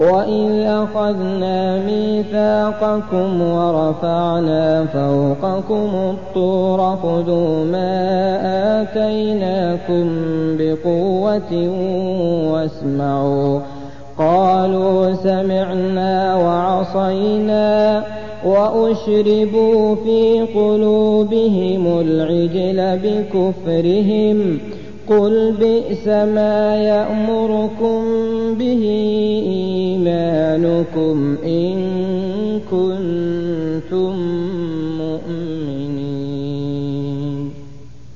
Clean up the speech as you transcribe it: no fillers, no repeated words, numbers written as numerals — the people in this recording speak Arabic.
وَإِذْ أَخَذْنَا مِيثَاقَكُمْ وَرَفَعْنَا فَوْقَكُمُ الطُّورَ خُذُوا مَا آتَيْنَاكُمْ بِقُوَّةٍ وَاسْمَعُوا قَالُوا سَمِعْنَا وَعَصَيْنَا وَأُشْرِبُوا فِي قُلُوبِهِمُ الْعِجْلَ بِكُفْرِهِمْ قُلْ بِئْسَ مَا يَأْمُرُكُم بِهِ إِيمَانُكُمْ إِن